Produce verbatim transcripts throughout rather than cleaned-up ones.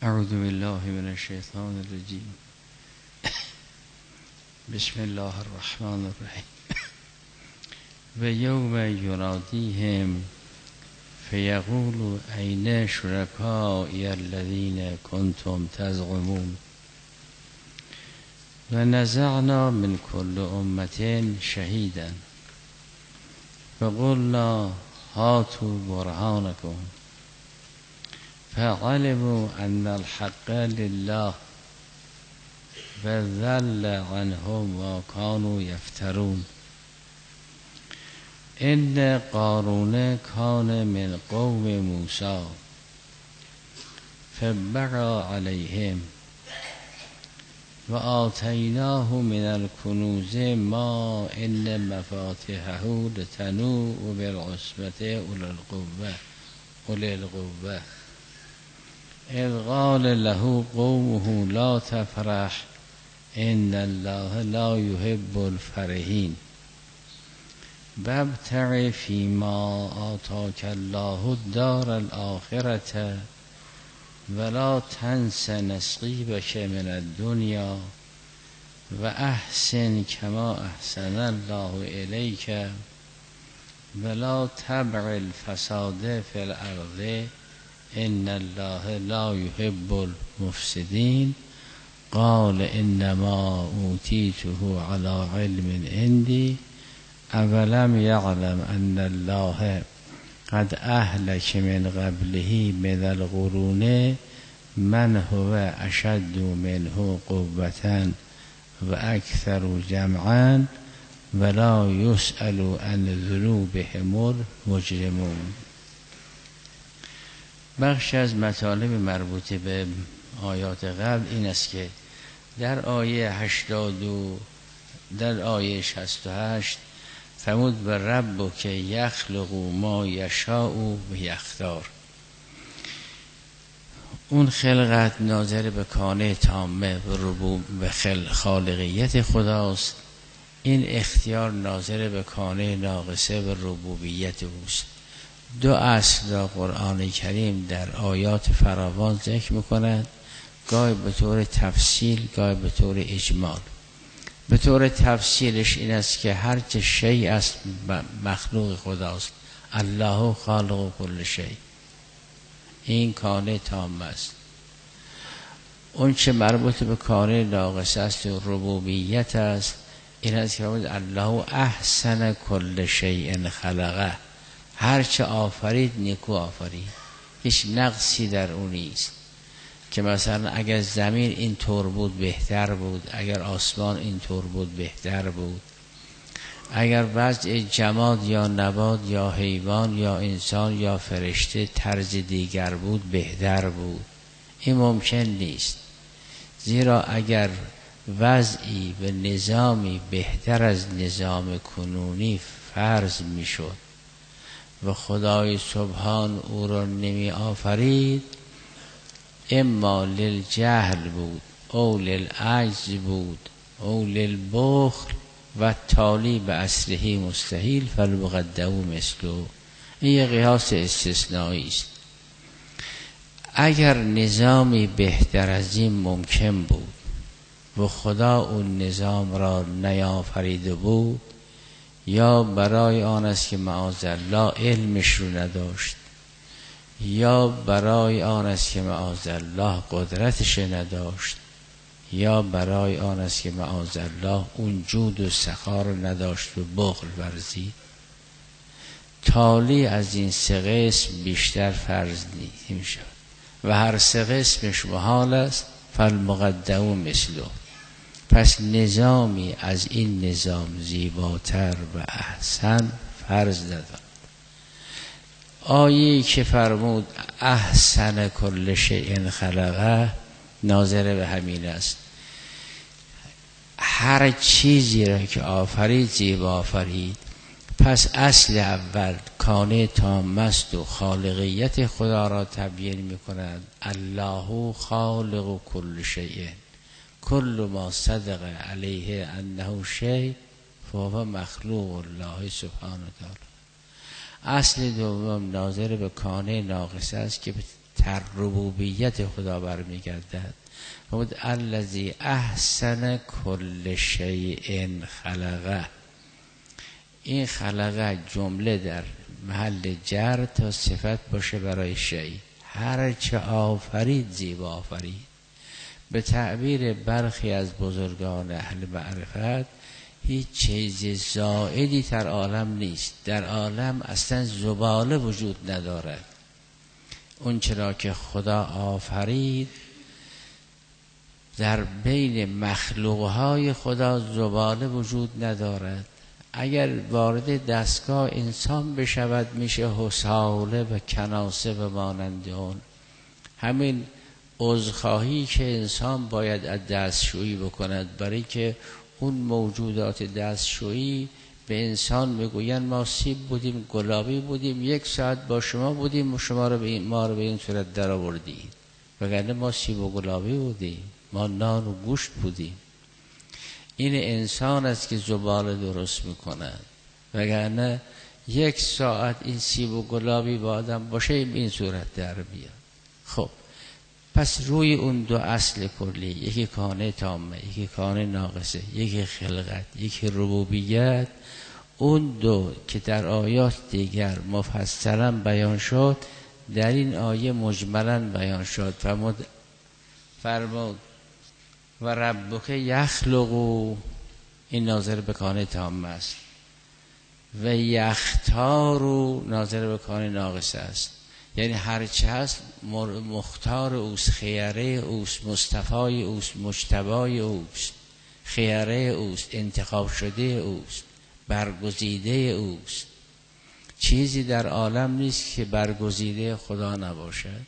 اعوذ بالله من الشیطان الرجیم. بسم الله الرحمن الرحیم. و یوم ینادیهم فیقول این شرکایی الذین کنتم تزعمون و نزعنا من کل امة شهیدا فقلنا هاتوا برهانکم فعلموا ان الحق لله وضل عنهم ما كانوا يفترون. ان قارون كان من قوم موسى فبغى عليهم وآتيناه من الكنوز ما ان مفاتحه لتنوء بالعصبة أولي القوة أولي القوة اذ قال له قومه لا تفرح ان الله لا يحب الفرحين وابتغ فيما آتاك الله الدار الآخرة ولا تنس نصیبک من الدنيا وأحسن كما أحسن الله إليك ولا تبغ الفساد في الأرض ان الله لا يحب المفسدين. قال انما اوتیته على علم عندي اولم يعلم ان الله قد اهلك من قبله من القرون من هو اشد منه قوة واكثر جمعا ولا يسأل عن ذنوبهم المجرمون. بخش از مطالب مربوط به آیات قبل این است که در آیه هشتاد و در آیه شصت و هشت فرمود به رب که یخلق ما یشاء و یختار. اون خلقت ناظر به کانه تامه و ربوب به خل خالقیت خداست، این اختیار ناظر به کانه ناقصه و ربوبیت اوست. دو اصل را قرآن کریم در آیات فراوان ذکر می‌کند، گاهی به طور تفصیل گاهی به طور اجمال. به طور تفصیلش این است که هر چه شیء است مخلوق خداست، الله خالق کل شیء، این کانه تام است. اون چه مربوط به کانه ناقص است و ربوبیت است، این است که الله احسن کل شیء خلقه، هر چه آفرید نیکو آفرید، هیچ نقصی در اون نیست. که مثلا اگر زمین این طور بود بهتر بود، اگر آسمان این طور بود بهتر بود، اگر وضع جماد یا نبات یا حیوان یا انسان یا فرشته طرز دیگر بود بهتر بود. این ممکن نیست، زیرا اگر وضعی و نظامی بهتر از نظام کنونی فرض می شد و خدای سبحان او را نمی آفرید، اما للجهل بود او للعجز بود او للبخل و تالی به اصله مستحیل فالمقدم مثله. این یه قیاس استثنایی است. اگر نظامی بهتر از این ممکن بود و خدا اون نظام را نیافریده بود، یا برای آن است که معاذالله علمش رو نداشت، یا برای آن است که معاذالله قدرتش نداشت، یا برای آن است که معاذالله اون جود و سخا رو نداشت و بخل ورزید، تالی از این سه قسم بیشتر فرض نمی شود و هر سه قسمش محال است. فالمقدم مثله. پس نظامی از این نظام زیباتر و احسن فرض ندارد. آیه‌ای که فرمود احسن کل شیء خلقه ناظر به همین است. هر چیزی را که آفرید زیبا آفرید. پس اصل اول کانه تام است و خالقیت خدا را تبیین می کند. الله خالق کل شیء، کل ما صدق علیه انه شیء فهو مخلوق الله سبحانه و تعالی. اصل دوم ناظر به کانه ناقص است که تر ربوبیت خدا برمیگردد. فرمود الذی احسن کل شیء خلقه. این خلقه جمله در محل جر تا صفت باشه برای شیء. هر چه آفرید زیبا آفرید. به تعبیر برخی از بزرگان اهل معرفت هیچ چیز زائدی در عالم نیست. در عالم اصلا زباله وجود ندارد. اون چرا که خدا آفرید در بین مخلوقهای خدا زباله وجود ندارد. اگر وارد دستگاه انسان بشود میشه حصاله و کناسه و مانند اون. همین عذرخواهی که انسان باید از دستشویی بکند، برای که اون موجودات دستشویی به انسان میگوین ما سیب بودیم، گلابی بودیم، یک ساعت با شما بودیم و شما رو به این ما رو به این صورت در آوردید، وگرنه ما سیب و گلابی بودیم، ما نان و گوشت بودیم. این انسان است که زباله درست میکند، وگرنه یک ساعت این سیب و گلابی با آدم باشه به این صورت در بیاد. خب پس روی اون دو اصل کلی، یکی کانه تامه، یکی کانه ناقصه، یکی خلقت، یکی ربوبیت، اون دو که در آیات دیگر مفصلا بیان شد در این آیه مجملا بیان شد. فرمود فرمود و ربک یخلقو، این ناظر به کانه تامه است، و یختارو ناظر به کانه ناقصه است. یعنی هرچه هست مختار اوست، خیره اوست، مصطفای اوست، مجتبای اوست، خیره اوست، انتخاب شده اوست، برگزیده اوست. چیزی در عالم نیست که برگزیده خدا نباشد.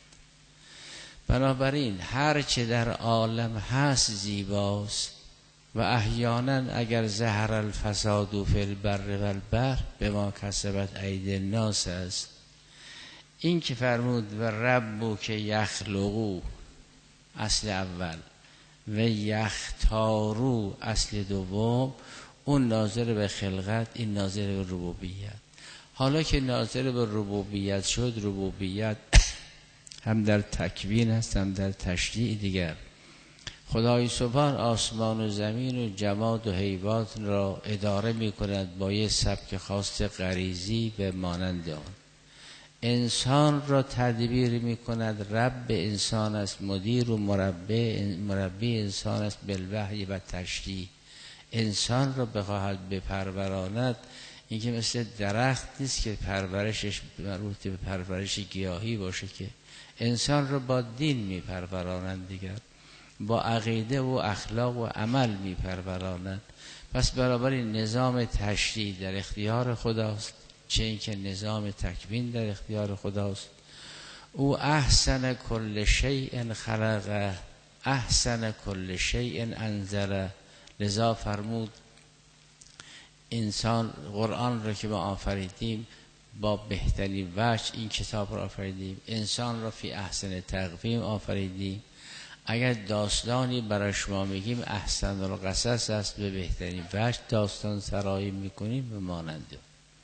بنابراین هرچه در عالم هست زیباست و احیانا اگر ظهر الفساد فی البر و البحر بما کسبت ایدی الناس است. این که فرمود و ربک یخلقو اصل اول و یختارو اصل دوم، اون ناظر به خلقت، این ناظر به ربوبیت. حالا که ناظر به ربوبیت شد، ربوبیت هم در تکوین است هم در تشریع دیگر. خدای سبحان آسمان و زمین و جماد و حیوانات را اداره می کند با یه سبک خاص غریزی به مانند آن. انسان را تدبیر می کند، رب انسان است، مدیر و مربی, مربی انسان است بالوحی و تشریع. انسان را بخواهد بپروراند، این که مثل درخت نیست که پرورشش مربوط به پرورش گیاهی باشه، که انسان را با دین می پرورانند دیگر، با عقیده و اخلاق و عمل می پرورانند. پس بنابراین نظام تشریع در اختیار خداست، چه اینکه نظام تکوین در اختیار خداست. او احسن کل شیء خلقه، احسن کل شیء انزله. لذا فرمود انسان قرآن را که ما آفریدیم با بهترین وجه این کتاب را آفریدیم، انسان را فی احسن تقویم آفریدیم. اگر داستانی برای شما میگیم احسن القصص است، به بهترین وجه داستان سرایی میکنیم به مانند.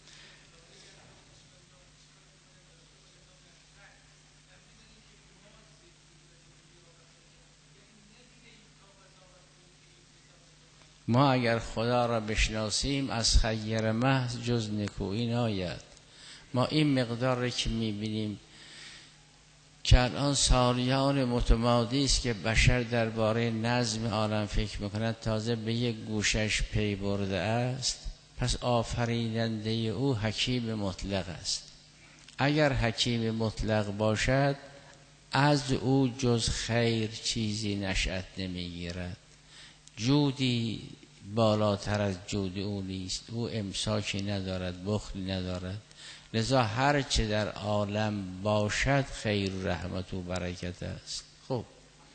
ما اگر خدا را بشناسیم از خیر محض جز نکویی ناید. ما این مقدار را که میبینیم که الان سالیان متمادی است که بشر درباره نظم عالم فکر میکند، تازه به یک گوشش پی برده است. پس آفریننده او حکیم مطلق است. اگر حکیم مطلق باشد از او جز خیر چیزی نشأت نمیگیرد. جودی بالاتر از جود او نیست. او امساکی ندارد، بخلی ندارد. لذا هر چه در عالم باشد خیر و رحمت و برکت است. خب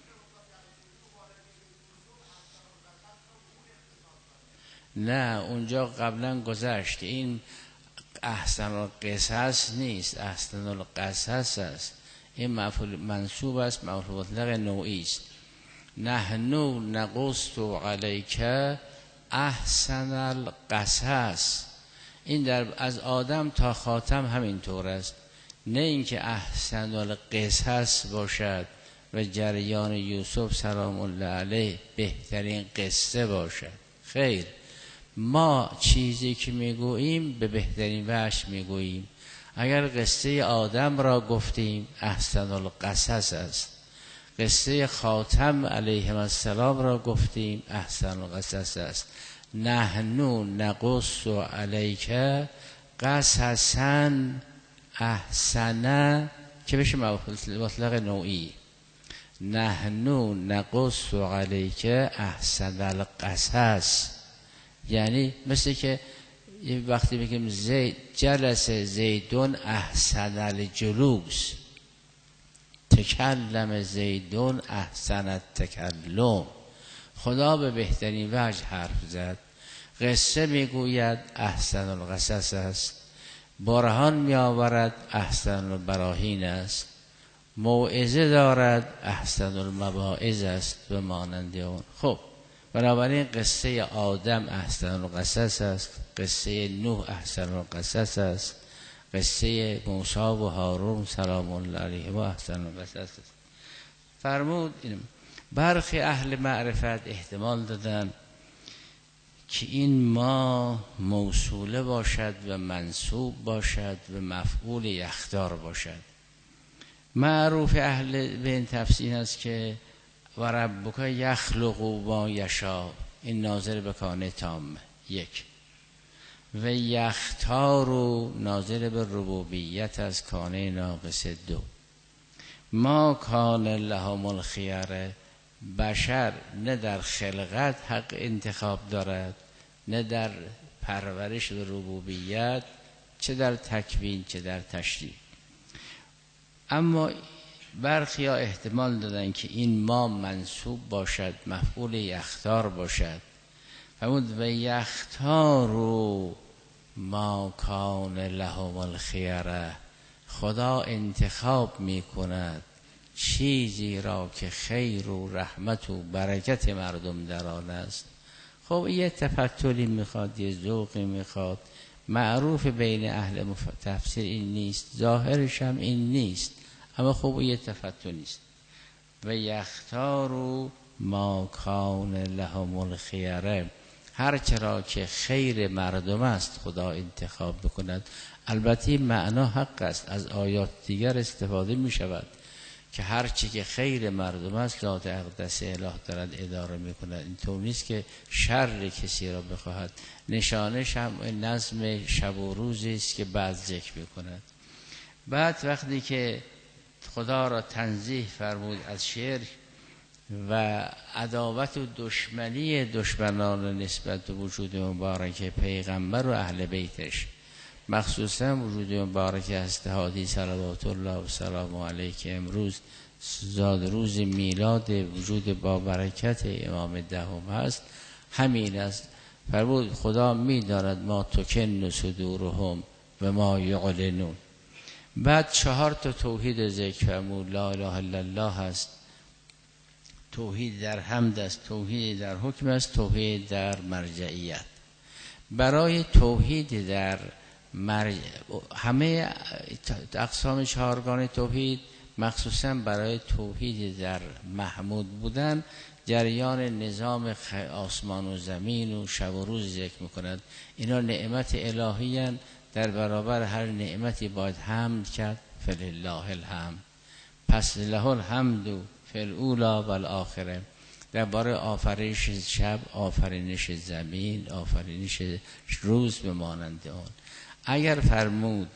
نه، اونجا قبلا گذشت. این احسن القصص نیست، احسن القصص است. این مفعول منصوب است، مفعول مطلق نوعی است. نحنو نقص علیک احسن القصص. این در از آدم تا خاتم همین طور است. نه اینکه احسن القصص باشد و جریان یوسف سلام الله علیه بهترین قصه باشد. خیر، ما چیزی که میگوییم به بهترین وجه میگوییم. اگر قصه آدم را گفتیم احسن القصص است، قصه خاتم علیه السلام را گفتیم احسن القصص است. نحنو نقص علیک قصصا احسن که بشه مطلق نوعی. نحنو نقص علیک احسن القصص، یعنی مثل که وقتی میگیم زید جلس زیدون احسن الجلوس، تکلم زیدون احسن التکلم. خدا به بهترین وجه حرف زد. قصه میگوید احسن القصص است، برهان میآورد احسن البراهین است، موعظه دارد احسن المواعظ است و مانند اون. خب بنابراین قصه آدم احسن القصص است، قصه نوح احسن القصص است، قصه موسی و هارون سلام الله علیه و احسن القصص است. فرمود برخی اهل معرفت احتمال دادن که این ما موصوله باشد و منصوب باشد و مفعول یخدار باشد. معروف اهل به این تفسیر است که و ربک یخلق ما یشاء، این ناظر به کانه تامه یک، و یختار و ناظر به ربوبیت از کانه ناقصه دو. ما کان لهم الخیره، بشر نه در خلقت حق انتخاب دارد نه در پرورش و ربوبیت، چه در تکوین چه در تشریع. اما برخی ها احتمال دادن که این ما منصوب باشد مفعول یختار باشد. فرمود و یختارو ما کان لهم الخیره، خدا انتخاب می کند چیزی را که خیر و رحمت و برکت مردم در آن است. خب یه تفتلی میخواد، یه ذوقی میخواد. معروف بین اهل تفسیر این نیست، ظاهرش هم این نیست، اما خب یه تفتلی است. و یختارو ما کان لهم الخیره، هر چرا که خیر مردم است خدا انتخاب بکند. البته این معنا حق است، از آیات دیگر استفاده می شود که هر چی که خیر مردم است ذات اقدس اله دارد اداره می کند. اینطور نیست که شر کسی را بخواهد. نشانش هم نظم شب و روزی است که بعد ذکر می کند. بعد وقتی که خدا را تنزیه فرمود از شرک و عداوت و دشمنی دشمنان نسبت به وجود مبارک پیغمبر و اهل بیتش، مخصوصا وجود مبارک هست هادی صلوات الله و سلام علیه که امروز زاد روز میلاد وجود با برکت امام دهم هست، همین است. فرمود خدا می‌داند ما تکن صدورهم و ما یعلنون. بعد چهار تا توحید ذکر فرمود. لا اله الا الله هست، توحید در حمد است، توحید در حکم است، توحید در مرجعیت. برای توحید در مرجع همه اقسام چهارگانه توحید، مخصوصا برای توحید در محمود بودن، جریان نظام آسمان و زمین و شب و روز ذکر میکند. اینا نعمت الهی هستند، در برابر هر نعمتی باید حمد کرد. فلله الحمد، پس له الحمد فی الاولی و الاخره. درباره آفرینش شب، آفرینش زمین، آفرینش روز به مانند آن. اگر فرمود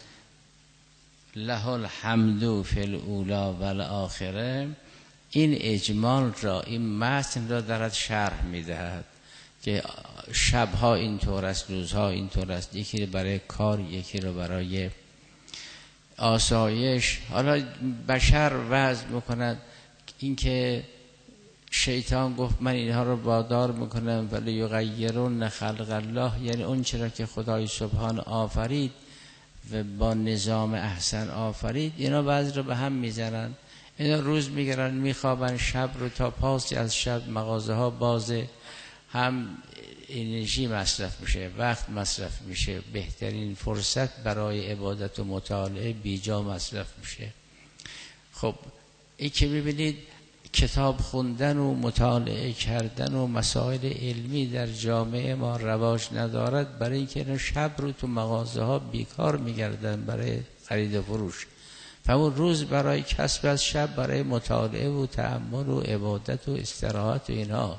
له الحمد فی الاولی و الاخره، این اجمال را، این متن را دارد شرح میدهد که شبها اینطور است، روزها اینطور است، یکی رو برای کار، یکی رو برای آسایش. حالا بشر وضع میکند اینکه شیطان گفت من اینها رو وادار میکنم ولی یغیرون خلق الله، یعنی اون چرا که خدای سبحان آفرید و با نظام احسن آفرید، اینا بعضی رو به هم میزنن. اینا روز میگرن میخوابن، شب رو تا پاسی از شب مغازه ها بازه، هم انرژی مصرف میشه، وقت مصرف میشه، بهترین فرصت برای عبادت و مطالعه بیجا مصرف میشه. خب این که ببینید کتاب خوندن و مطالعه کردن و مسائل علمی در جامعه ما رواج ندارد، برای اینکه شب رو تو مغازه ها بیکار میگردن برای خرید و فروش، و اون روز برای کسب از شب برای مطالعه و تأمل و عبادت و استراحت و اینها،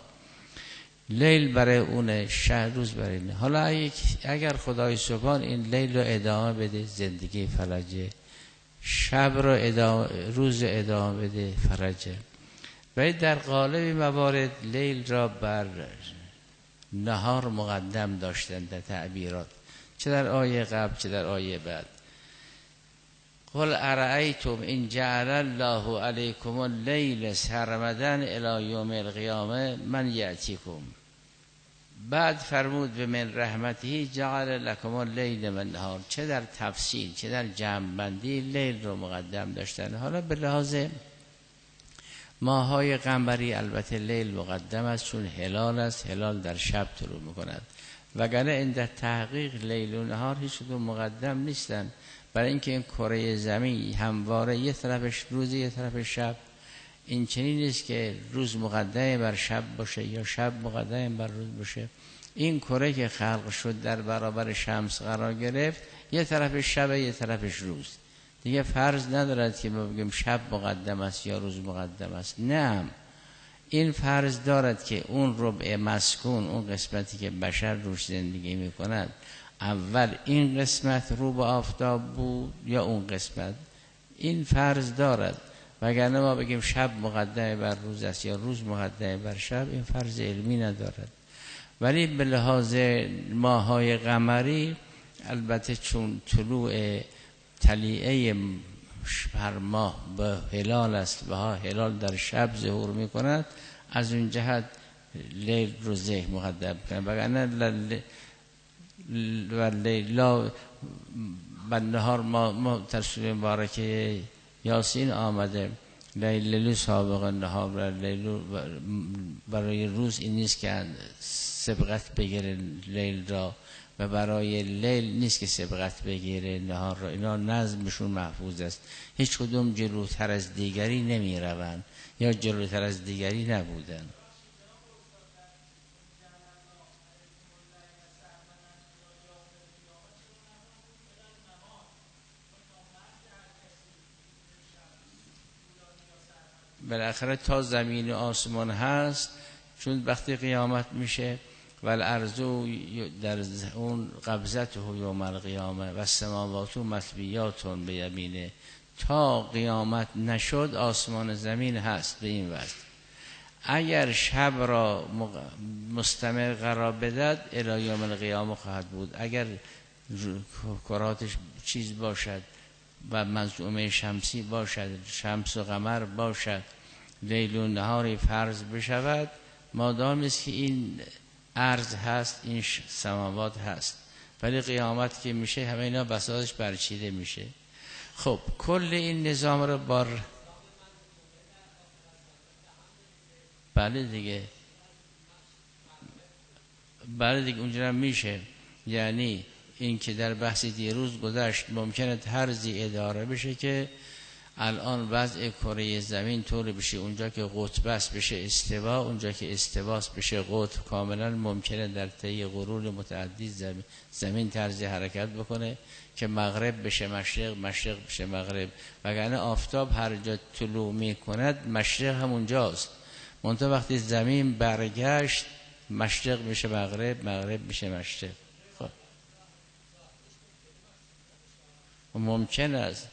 لیل برای اونه، شب روز برای اینه. حالا اگر خدای سبحان این لیل رو ادامه بده زندگی فرجه، شب رو ادامه، روز ادامه بده فرجه. ولی در قالب موارد لیل را بر نهار مقدم داشتن در تعبیرات، چه در آیه قبل چه در آیه بعد. قل ارأیتم ان جعل الله علیکم اللیل سرمدا الی یوم القیامه من یأتیکم. بعد فرمود به من رحمته جعل لکم اللیل و النهار. چه در تفصیل چه در جمع بندی لیل رو مقدم داشتن. حالا به لحاظ ماهای قمری البته لیل مقدم است، چون هلال است، هلال در شب طلوع میکند، وگرنه عند تحقیق لیل و نهار هیچ کدوم مقدم نیستن، برای اینکه این کره زمین همواره یه طرفش روز یه طرف شب. این چنین نیست که روز مقدم بر شب باشه یا شب مقدم بر روز باشه. این کره که خلق شد در برابر شمس قرار گرفت، یه طرف شب یه طرفش روز، دیگه فرض ندارد که ما بگیم شب مقدم است یا روز مقدم است. نه، این فرض دارد که اون ربع مسکون، اون قسمتی که بشر روش زندگی میکند، اول این قسمت رو به آفتاب بود یا اون قسمت. این فرض دارد، وگرنه ما بگیم شب مقدم بر روز است یا روز مقدم بر شب، این فرض علمی ندارد. ولی به لحاظ ماهای قمری البته چون طلوع طلیعه هر ماه به هلال است و هلال در شب ظهور می کند، از اون جهت لیل رو ذهن مقدم کنند. وگرنه و لیلا و نهار ما, ما در سوره مبارکه یاسین آمده لیل سابق نهار، لیل برای روز این نیست که سبقت بگیره لیل را، و برای لیل نیست که سبقت بگیره نهار را. اینا نظمشون محفوظ است، هیچ کدوم جلوتر از دیگری نمی روند یا جلوتر از دیگری نبودن. بالاخره تا زمین و آسمان هست، چون وقتی قیامت میشه و الارضو در اون قبضته یوم القیامه و السماوات مطویات بیمینه، تا قیامت نشد آسمان زمین هست به این وجه. اگر شب را مستمر قرار بدهد الی یوم القیامه خواهد بود. اگر کراتش چیز باشد و منظومه شمسی باشد، شمس و قمر باشد، لیل و نهاری فرض بشود، مادام است که این ارض هست، این سماوات هست، ولی قیامت که میشه همه اینا بساطش برچیده میشه. خب کل این نظام رو بار بله دیگه بله دیگه اونجا میشه. یعنی این که در بحث دیروز گذشت، ممکنه طرزی اداره بشه که الان وضع کره زمین طور بشه اونجا که قطب است بشه استوا، اونجا که استواست بشه قطب. کاملا ممکنه در طی قرون متعدد زمین, زمین طرزی حرکت بکنه که مغرب بشه مشرق، مشرق بشه مغرب. وگرنه آفتاب هر جا طلوع میکند مشرق همونجاست، منتها وقتی زمین برگشت مشرق میشه مغرب، مغرب میشه مشرق. خب ممکن است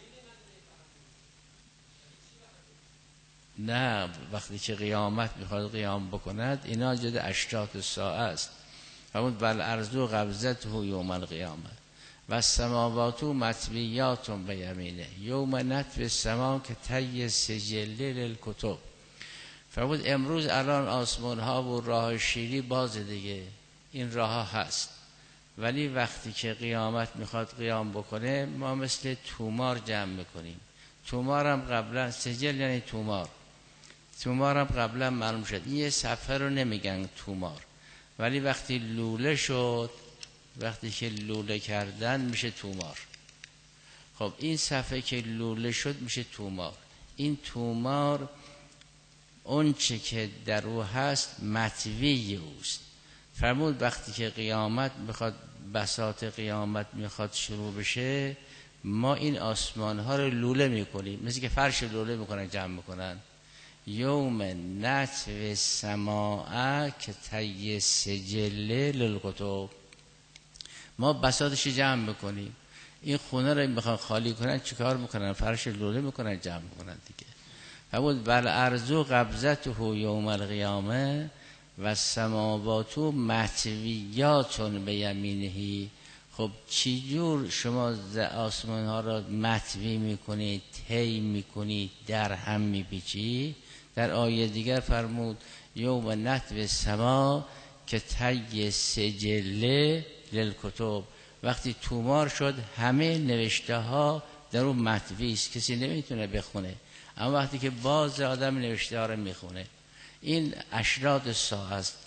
نه، وقتی که قیامت میخواد قیام بکند اینا جد اشراط الساعه است. فرمود بل ارضو قبضته یوم القیامه و السماوات مطویات بیمینه یوم نطوی السما که طی سجل للکتب. فرمود امروز الان آسمان ها و راه شیری باز دیگه، این راه ها هست، ولی وقتی که قیامت میخواد قیام بکنه ما مثل تومار جمع میکنیم. تومار هم قبلا سجل یعنی تومار، تومار هم قبلا معلوم شد. این یه صفحه رو نمیگن تومار، ولی وقتی لوله شد، وقتی که لوله کردن میشه تومار. خب این صفحه که لوله شد میشه تومار. این تومار اون چه که در او هست مطوی اوست. فرمود وقتی که قیامت میخواد، بساط قیامت میخواد شروع بشه، ما این آسمان ها رو لوله میکنیم، مثل که فرش لوله میکنن، جمع میکنن. یوم نطوی سماع که طی سجله للکتب، ما بساطش جمع میکنیم. این خونه رو میخوان خالی کنن، چیکار میکنن؟ فرش لوله میکنن، جمع میکنن دیگه. فرمود بل ارضو قبضته یوم القیامه و السماوات مطویات بیمینه. خب چی جور شما آسمان ها را مطوی میکنید، طی میکنید، در هم میپیچی؟ در آیه دیگر فرمود یوم نطوی السما که طی سجله للکتب، وقتی تومار شد همه نوشته ها در اون مطوی است، کسی نمیتونه بخونه، اما وقتی که باز آدم نوشته ها رو میخونه. این اشراط ساعه است.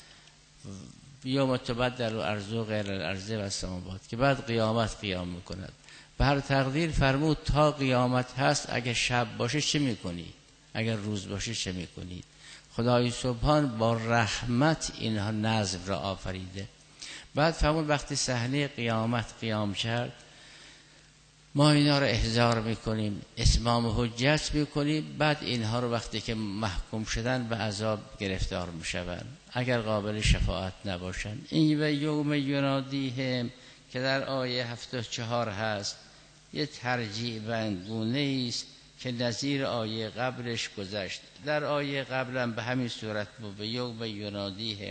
یوم تبدل الارض غیر الارض و السماوات، که بعد قیامت قیام میکند. به هر تقدیر فرمود تا قیامت هست، اگر شب باشه چه میکنی؟ اگر روز باشه چه میکنید؟ خدای سبحان با رحمت اینها نظم را آفریده. بعد فرمود وقتی صحنه قیامت قیام کرد، ما اینا رو احضار میکنیم، اتمام حجت میکنیم. بعد اینها رو وقتی که محکوم شدن به عذاب گرفتار میشوند، اگر قابل شفاعت نباشند. این و یوم ینادیهم که در آیه هفتاد و چهار هست، یه ترجیع بندگونه است که نظیر آیه قبلش گذشت. در آیه قبلا به همین صورت بود، به یوم ینادیهم.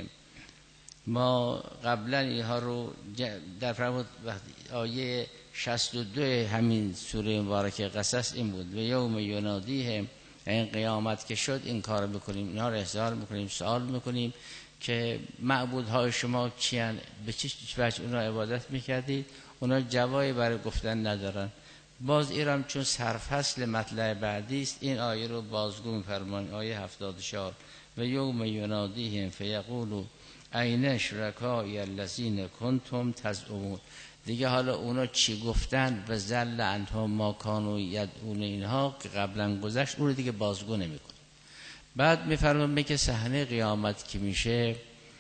ما قبلا اینها رو در فرمود آیه شصت و دو همین سوره مبارکه قصص این بود، و یوم ینادیهم، این قیامت که شد این کار بکنیم، اینها رو احضار میکنیم، سوال میکنیم که معبودهای شما کیان، به چه وجه اونا عبادت میکردید؟ اونا جوابی برای گفتن ندارن. باز ایرام چون سرفصل مطلع بعدی است، این آیه رو بازگو میفرمان. آیه هفتاد و چهار و یوم ینادیهم فیقولوا این شرکای الذین کنتم تزعمون. دیگه حالا اونا چی گفتن و زل عنهم ما کانوا یدعون، اینها که قبلا گذشت، اون رو دیگه بازگو نمیکنه. بعد میفرمون که صحنه قیامت که میشه،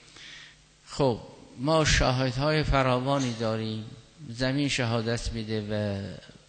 خب ما شاهدهای فراوانی داریم، زمین شهادت میده و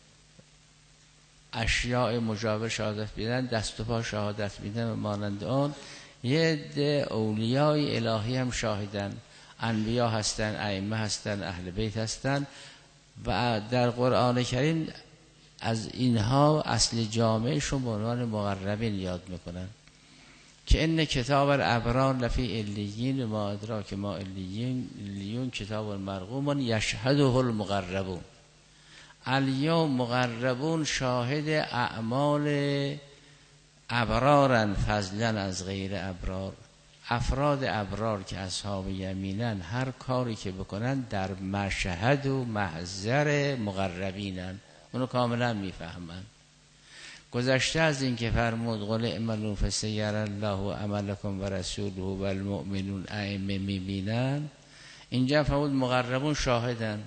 اشیاء مجاور شهادت میدن، دست و پا شهادت میدن و مانند آن. یه عده اولیای الهی هم شاهدن، انبیا هستن، ائمه هستن، اهل بیت هستن. و در قرآن کریم از اینها اصل جامعشون به عنوان مقربین یاد میکنن که ان کتاب الابرار لفی علیین ما ادراک ما علیین، علیون کتاب مرقوم یشهده المقربون. الیوم مقربون شاهد اعمال ابرارن فضلا از غیر ابرار. افراد ابرار که اصحاب یمینن، هر کاری که بکنن در مشهد و محضر مقربینن، اونو کاملا میفهمن. گذشته از این که فرمود قل اعملوا فسیری الله عملکم و رسوله و المؤمنون، ائمه میبینن، اینجا فرمود مقربون شاهدن.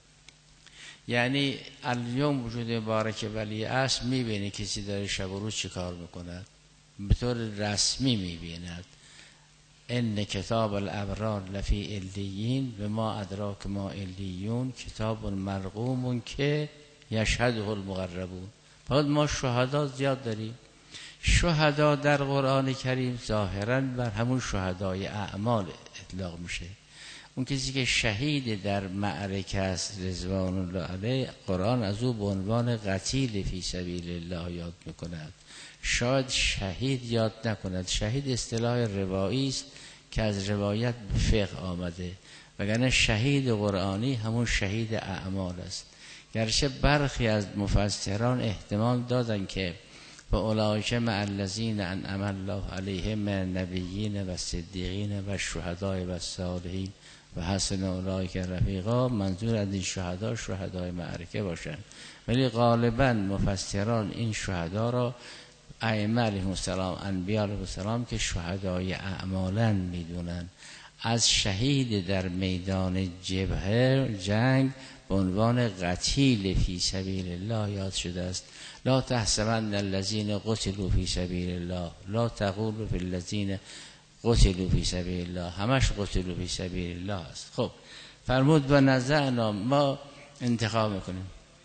یعنی الیوم وجود بارک ولی اصل میبینه کسی داره شب و روز چی کار میکند، به طور رسمی میبیند. ان کتاب الابرار لفی علیین و ما ادراک ما علیون کتاب مرقوم که یشهده المقربون. بعد ما شهدا زیاد داریم. شهدا در قرآن کریم ظاهرا بر همون شهدای اعمال اطلاق میشه. اون کسی که شهید در معرکه است رضوان الله علیه، قرآن از او به عنوان قتیل فی سبیل الله یاد میکند. شاید شهید یاد نکند. شهید اصطلاح روایی است که از روایت به فقه آمده، وگرنه شهید قرآنی همون شهید اعمال است. گرچه برخی از مفسران احتمال دادن که و اولئک مع الذین انعم الله علیهم من النبیین و صدیقین و شهداء و صالحین و حسن اولئک رفیقا، منظور از این شهدا شهدای معرکه باشن. ولی غالبا مفسران این شهدا را ائمه علیهم السلام، انبیا علیهم السلام که شهدای اعمالن میدونن. از شهید در میدان جبهه جنگ به عنوان قتیل فی سبیل الله یاد شده است. لا تحسبن الذین قتلوا فی سبیل الله، لا تقولوا فی الذین قتلوا فی سبیل الله، همش قتلوا فی سبیل الله است. خب فرمود و نزعنا، ما انتخاب میکنیم.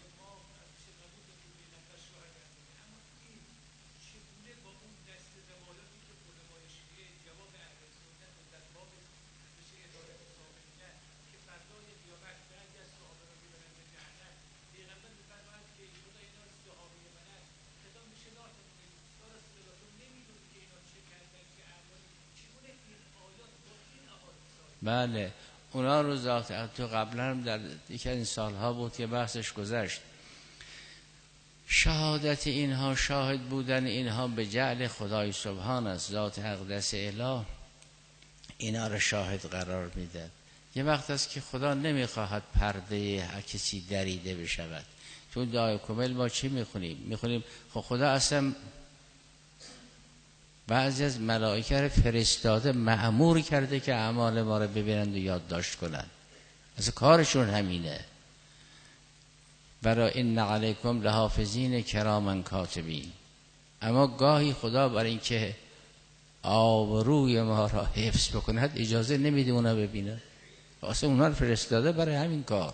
بله اونا رو ذات تو قبلا هم در یکی از این سالها بود که بحثش گذشت. شهادت اینها، شاهد بودن اینها به جعل خدای سبحان است، ذات اقدس اله اینا رو شاهد قرار میده. یه وقت است که خدا نمیخواهد پرده کسی دریده بشود. تو دعای کامل ما چی میخونیم؟ میخونیم خب خدا اصلا بعضی از ملائکه رو فرستاده مأمور کرده که اعمال ما رو ببینند و یادداشت کنند. اصلا کارشون همینه. برای ان علیکم لحافظین کراما کاتبین. اما گاهی خدا برای اینکه آبروی ما را حفظ بکند اجازه نمیده اونا ببینند. اصلا اونا رو فرستاده برای همین کار.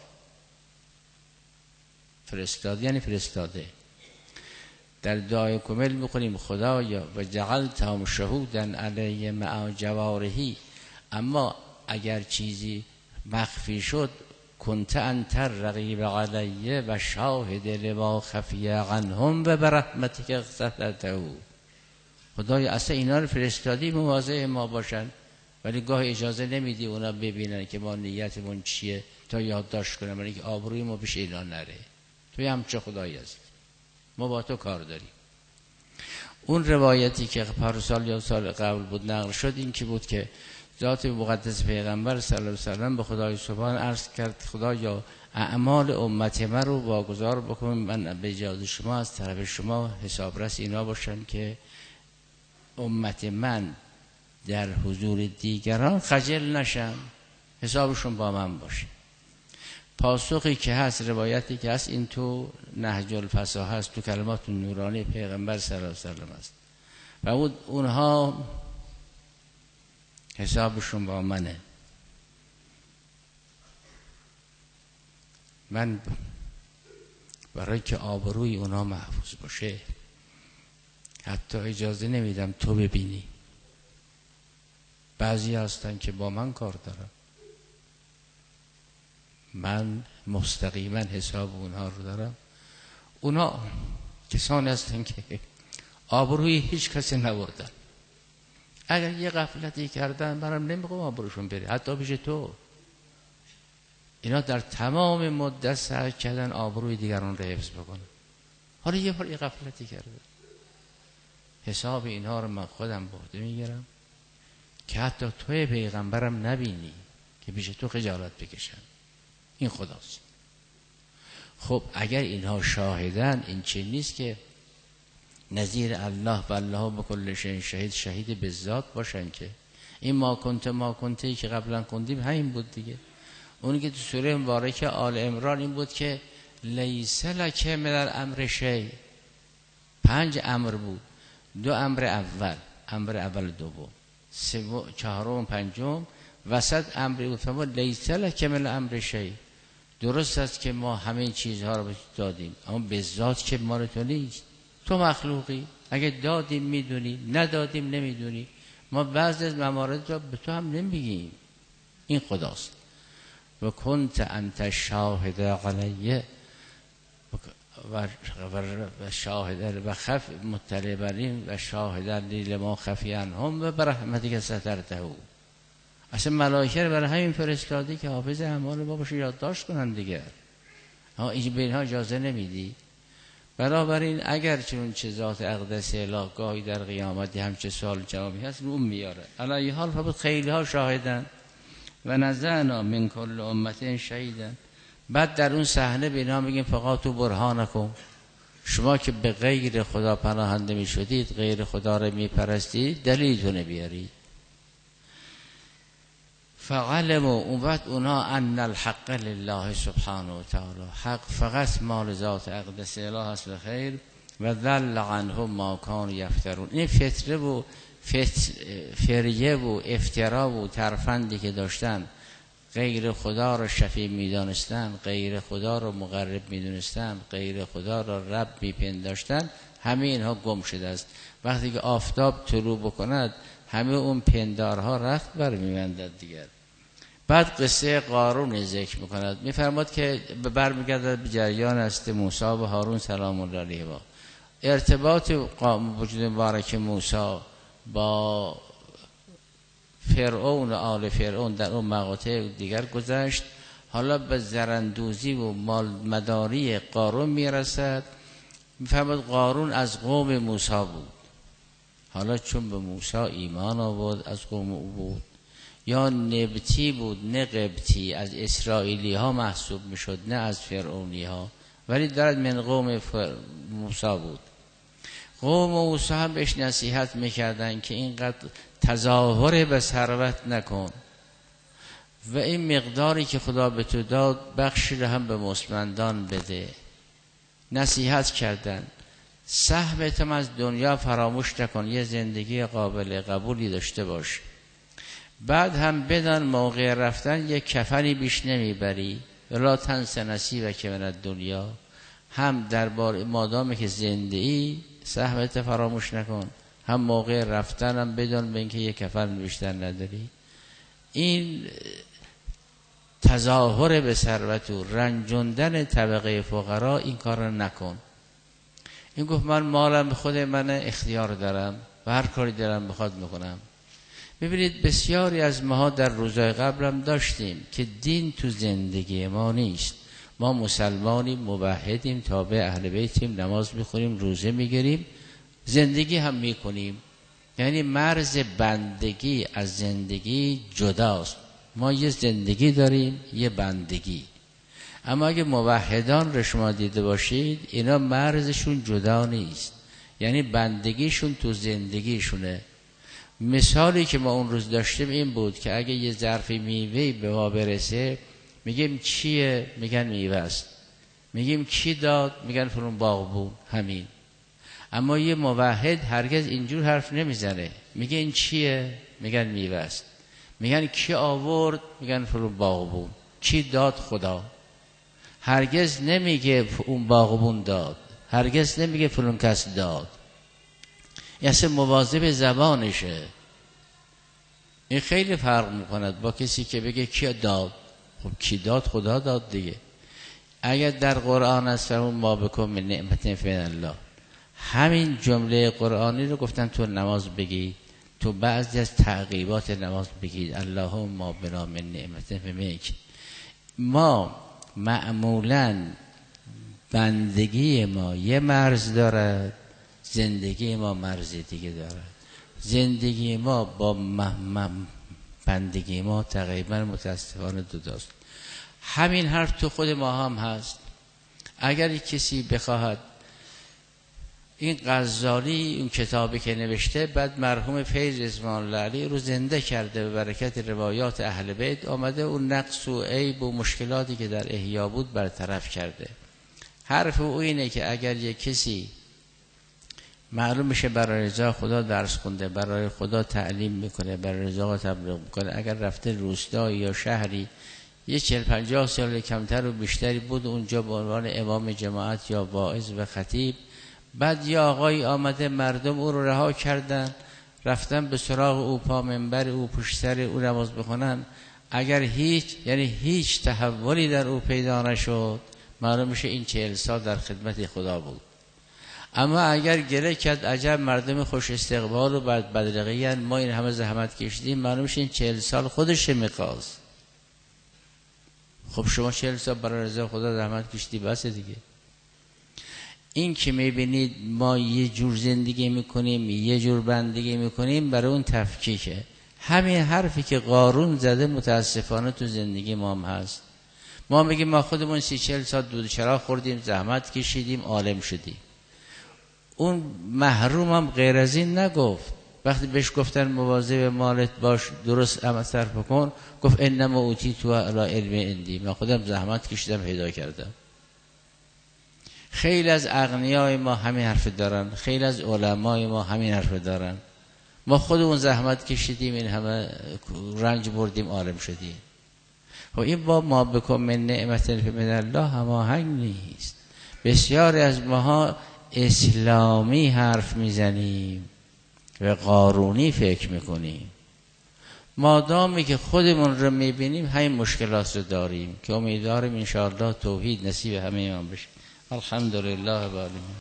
فرستاده یعنی فرستاده. در دعای کامل میخونیم خدایا و جعلتهم شهودا علی مع جوارحی، اما اگر چیزی مخفی شد کنت انت الرقیب علیه و شاهد لما خفی عنهم و برحمتک اقتدرته. خدایا اصلا اینا رو فرستادی مواظب ما باشن، ولی گاه اجازه نمیدی اونا ببینن که ما نیتمون چیه تا یادداشت کنن، برای اینکه آبروی ما پیش اینا نره. توی همچه خدایی هست، ما با تو کار داریم. اون روایتی که پارسال یا سال قبل بود نقل شد این که بود که ذات مقدس پیغمبر صلی الله علیه و سلم به خدای سبحان عرض کرد خدایا اعمال امت من رو واگذار بکن، من به اجازه شما از طرف شما حسابرس اینا باشم که امت من در حضور دیگران خجل نشم، حسابشون با من باشه. پاسخی که هست، روایتی که هست این تو نهج الفصاحه هست، تو کلمات نورانی پیغمبر صلی الله علیه و سلم است و اونها حسابشون با منه. من برای که آبروی اونها محفوظ باشه حتی اجازه نمیدم تو ببینی. بعضی هستن که با من کار دارن، من مستقیما حساب اونها رو دارم. اونا کسانی هستن که آبروی هیچ کسی نبردن. اگر یه غفلتی کردن منم نمیخوام آبروشون بره، حتی پیش تو. اینا در تمام مدت سعی کردن آبروی دیگران رو حفظ بکنن. حالا یه بار یه غفلتی کردن، حساب اینها رو من خودم به عهده میگیرم که حتی توی پیغمبرم نبینی که پیش تو خجالت بکشن. این خداست. خب اگر اینها شاهدن، این چه نیست که نظیر الله و الله بکل شیء شهید، شهید به ذات باشن که این ما کنت ما کنتی که قبلا خوندیم همین بود دیگه. اونی که تو سوره مبارکه آل عمران این بود که لیس لک من الامر شیء، پنج امر بود، دو امر اول، امر اول دوم، سوم چهارم پنجم، وسط امر بود فرمود لیس لک من الامر شیء. درست است که ما همه چیزها رو دادیم اما به ذات که مال تو نیست، تو مخلوقی، اگه دادیم میدونی، ندادیم نمیدونی. ما بعضی از موارد رو به تو هم نمیگیم. این خداست. و کنت انت شاهد علیه و شاهد و خف مطلع بریم و شاهد لما خفی عنهم و برحمتک سترته. اصلا ملائکه رو برای همین فرستادی که حافظ اعمال ما باشه، یادداشت کنن دیگه. اما این به اینها اجازه نمیدی. بنابراین اگر چون چه ذات اقدس اله گاهی در قیامتی همچه سوال جوابی هست اون میاره. علی حال فقط خیلی ها شاهدن و نزعنا من کل امت شهیدن. بعد در اون صحنه به اینا میگیم فقط تو برهانکم، شما که به غیر خدا پناهنده میشدید، غیر خدا رو میپرستید، دلیلتون بیارید. فعلموا اون وقت اونا ان الحق لله سبحانه و تعالی، حق فقط مال ذات اقدس اله است به خیر و ذل عنهم ما کانوا یفترون. این فتره و فت... فریه و افترا و ترفندی که داشتن، غیر خدا رو شفیع میدانستن، غیر خدا رو مقرب میدونستن، غیر خدا رو رب میپنداشتن، همه اینها گم شده است. وقتی که آفتاب طلوع بکند همه اون پندارها رخت برمی‌بندد دیگر. بعد قصه قارون ذکر میکند، میفرماد که برمیگردد به جریان است موسی و هارون سلام الله علیهما. ارتباط وجود مبارک موسی با فرعون و آل فرعون در اون مقاطع دیگر گذشت. حالا به زرندوزی و مال مداری قارون میرسد. میفرماد قارون از قوم موسی بود. حالا چون به موسی ایمان آورد از قوم او بود، یا نبتی بود نه قبطی، از اسرائیلی ها محسوب میشد نه از فرعونی ها، ولی درد من قوم موسی بود. قوم موسی هم بهش نصیحت میکردن که اینقدر تظاهر به ثروت نکن و این مقداری که خدا به تو داد بخشی رو هم به مستمندان بده. نصیحت کردن سهمتم از دنیا فراموش نکن، یه زندگی قابل قبولی داشته باش. بعد هم بدان موقع رفتن یک کفنی بیش نمیبری، ولا تنس نصیبک من الدنیا. هم درباره مادامی که زنده ای سهمت فراموش نکن، هم موقع رفتن هم بدان به اینکه یک کفن بیشتر نداری. این تظاهر به ثروت و رنجوندن طبقه فقرا این کار رو نکن. این گفت من مالم به خود من اختیار دارم و هر کاری دارم بخواد میکنم. ببینید بسیاری از ماها در روزهای قبلم داشتیم که دین تو زندگی ما نیست. ما مسلمانیم، موحدیم، تابع اهل بیتیم، نماز میخونیم، روزه میگیریم، زندگی هم میکنیم. یعنی مرز بندگی از زندگی جداست. ما یه زندگی داریم، یه بندگی. اما اگه موحدان رو شما دیده باشید اینا مرزشون جدا نیست، یعنی بندگیشون تو زندگیشونه. مثالی که ما اون روز داشتیم این بود که اگه یه ظرف میوه‌ای به ما برسه میگیم چیه؟ میگن میوه است. میگیم کی داد؟ میگن فلان باغبون. همین. اما یه موحد هرگز اینجور حرف نمیزنه، میگه این چیه؟ میگن میوه است. میگن کی آورد؟ میگن فلان باغبون. کی داد؟ خدا. هرگز نمیگه اون باغبون داد، هرگز نمیگه فلان کس داد. این اصلا مواظب زبانشه. این خیلی فرق میکند با کسی که بگه کی داد. خب کی داد؟ خدا داد دیگه. اگر در قرآن است فرمون ما بکن من نعمت من الله، همین جمله قرآنی رو گفتن تو نماز بگید، تو بعضی از تعقیبات نماز بگید اللهم ما بنا من نعمت منک. ما معمولاً بندگی ما یه مرز دارد، زندگی ما مرز دیگه دارد. زندگی ما با مهم بندگی ما تقریبا متاسفانه جداست. همین حرف تو خود ما هم هست. اگر کسی بخواهد این غزالی اون کتابی که نوشته بعد مرحوم فیض اسماعیل الله علیه رو زنده کرده به برکت روایات اهل بیت، آمده اون نقص و عیب و مشکلاتی که در احیا بود برطرف کرده. حرف او اینه که اگر یک کسی معلوم میشه برای رضا خدا درس خونده، برای خدا تعلیم میکنه، برای رضا تبلیغ میکنه، اگر رفته روستایی یا شهری یه چهل پنجاه سال کمتر و بیشتری بود اونجا به عنوان امام جماعت یا واعظ و خطیب، بعد یه آقای آمده مردم او رو رها کردن رفتن به سراغ او، پا منبر او، پشت سر او نماز بخونن، اگر هیچ یعنی هیچ تحولی در او پیدا نشد معلوم میشه این چهل سال در خدمت خدا بود. اما اگر گله کرد عجب مردم خوش استقبال و بعد بدرقیان ما این همه زحمت کشیدیم، معلوم میشه این چهل سال خودش میخواست. خب شما چهل سال برای رضا خدا زحمت کشیدی بس دیگه. این که میبینید ما یه جور زندگی میکنیم یه جور بندگی میکنیم برای اون تفکیکه. همین حرفی که قارون زده متاسفانه تو زندگی ما هم هست. ما میگیم ما خودمون سی چهل سال دود چرا خوردیم، زحمت کشیدیم، عالم شدیم. اون محروم هم غیر از این نگفت. وقتی بهش گفتن مواظب مالت باش، درست عمل صرف بکن، گفت انما اوتیتو علی علم عندی، من خودم زحمت کشیدم پیدا کردم. خیلی از اغنیای ما همین حرف دارن، خیلی از علمای ما همین حرف دارن. ما خودمون زحمت کشیدیم، این همه رنج بردیم، عالم شدیم. خب این با ما بکن من نعمت من الله هماهنگ نیست. بسیاری از ماها اسلامی حرف میزنیم و قارونی فکر میکنیم. مادامی که خودمون رو میبینیم همین مشکلات رو داریم که امیدواریم انشاءالله توحید نصیب همه ایمان بشه. الحمدلله.